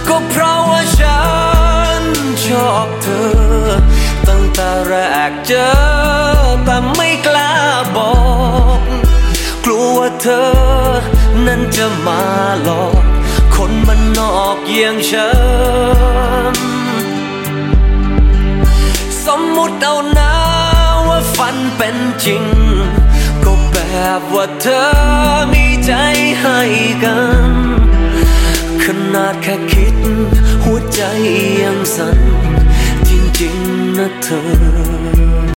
ก็เพราะว่าฉันชอบเธอตั้งแต่แรกเจอแต่ไม่กล้าบอกกลัวว่าเธอนั้นจะมาหลอกคนมันนอกเยี่ยงฉันสมมุติเอานะว่าฝันเป็นจริงก็แบบว่าเธอมีใจให้กันขนาดแค่คิดหัวใจยังสั่นจริงๆนะเธอ